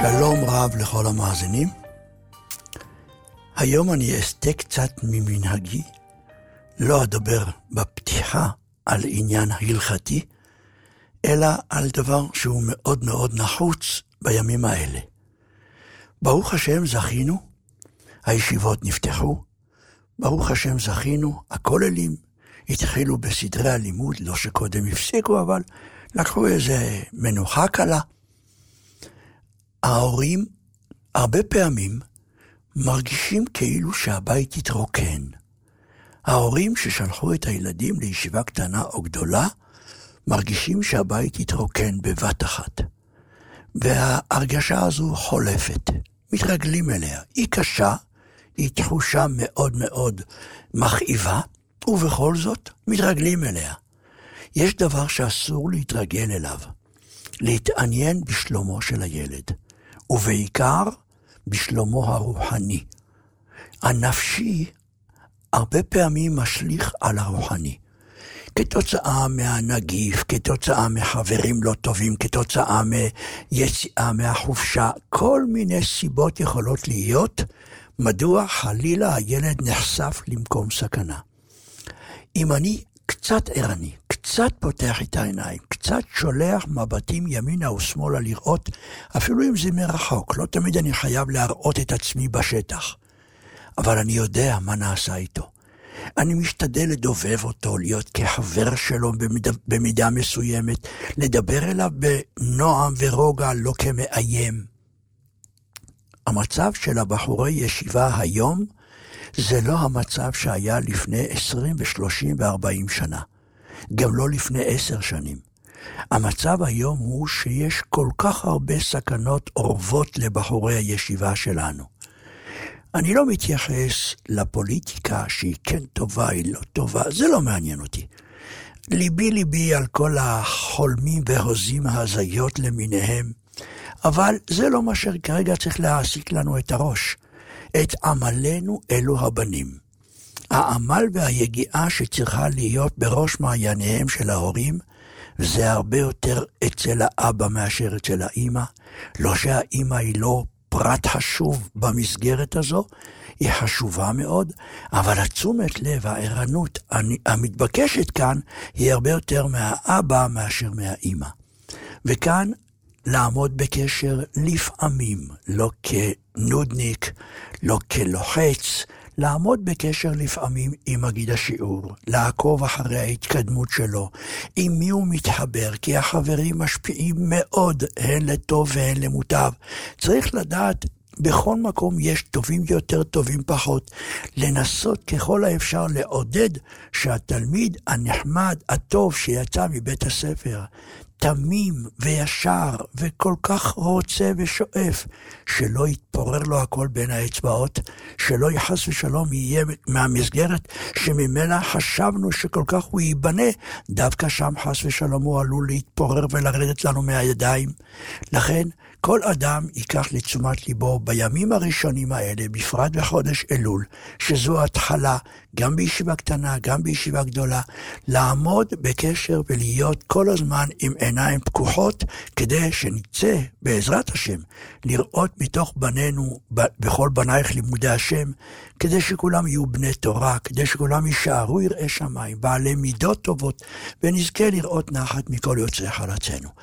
שלום רב לכל המאזינים. היום אני אסתה קצת ממנהגי, לא אדבר בפתיחה על עניין הלכתי, אלא על דבר שהוא מאוד מאוד נחוץ בימים האלה. ברוך השם זכינו, הישיבות נפתחו, ברוך השם זכינו, הכוללים התחילו בסדרי הלימוד, לא שקודם הפסיקו, אבל לקחו איזה מנוחה קלה. ההורים הרבה פעמים מרגישים כאילו שהבית יתרוקן. ההורים ששלחו את הילדים לישיבה קטנה או גדולה, מרגישים שהבית יתרוקן בבת אחת. וההרגשה הזו חולפת, מתרגלים אליה. היא קשה, היא תחושה מאוד מאוד מכאיבה, ובכל זאת מתרגלים אליה. יש דבר שאסור להתרגל אליו, להתעניין בשלומו של הילד, ובעיקר בשלומו הרוחני. הנפשי הרבה פעמים משליך על הרוחני. כתוצאה מהנגיף, כתוצאה מחברים לא טובים, כתוצאה מיציאה מהחופשה, כל מיני סיבות יכולות להיות, מדוע חלילה הילד נחשף למקום סכנה. אם אני קצת ערני, קצת פותח את העיניים, קצת שולח מבטים ימינה ושמאלה לראות, אפילו אם זה מרחוק, לא תמיד אני חייב להראות את עצמי בשטח. אבל אני יודע מה נעשה איתו. אני משתדל לדובב אותו, להיות כחבר שלו במידה מסוימת, לדבר אליו בנועם ורוגע, לא כמאיים. המצב של הבחורי ישיבה היום, זה לא המצב שהיה לפני 20 ו-30 ו-40 שנה. גם לא לפני 10 שנים. המצב היום הוא שיש כל כך הרבה סכנות אורבות לבחורי הישיבה שלנו. אני לא מתייחס לפוליטיקה שהיא כן טובה, היא לא טובה, זה לא מעניין אותי. ליבי על כל החולמים והוזים ההזיות למיניהם, אבל זה לא מה שכרגע צריך להעסיק לנו את הראש. את עמלנו אלו הבנים. העמל והיגיעה שצריכה להיות בראש מעייניהם של ההורים, זה הרבה יותר אצל האבא מאשר אצל האמא. לא שהאמא היא לא פרט חשוב במסגרת הזו, היא חשובה מאוד, אבל התשומת לב, הערנות המתבקשת כאן, היא הרבה יותר מהאבא מאשר מהאמא. וכאן לעמוד בקשר לפעמים, לא כנודניק, לא כלוחץ, לעמוד בקשר לפעמים עם מגיד השיעור, לעקוב אחרי ההתקדמות שלו, עם מי הוא מתחבר, כי החברים משפיעים מאוד, הן לטוב והן למוטב. צריך לדעת, בכל מקום יש טובים יותר, טובים פחות, לנסות ככל האפשר לעודד שהתלמיד הנחמד, הטוב שיצא מבית הספר, תמים וישר וכל כך רוצה ושואף, שלא יתפורר לו הכל בין האצבעות, שלא יחס ושלום יהיה מהמסגרת שממנה חשבנו שכל כך הוא ייבנה, דווקא שם חס ושלום הוא עלול להתפורר ולרדת לנו מהידיים. לכן כל אדם ייקח לתשומת ליבו בימים הראשונים האלה, בפרט בחודש אלול, שזו התחלה, גם בישיבה קטנה, גם בישיבה גדולה, לעמוד בקשר ולהיות כל הזמן עם עיניים פקוחות, כדי שנצא בעזרת השם, לראות מתוך בנינו, בכל בנייך לימודי השם, כדי שכולם יהיו בני תורה, כדי שכולם יישארו יראי שמיים, בעלי מידות טובות, ונזכה לראות נחת מכל יוצאי חלצינו.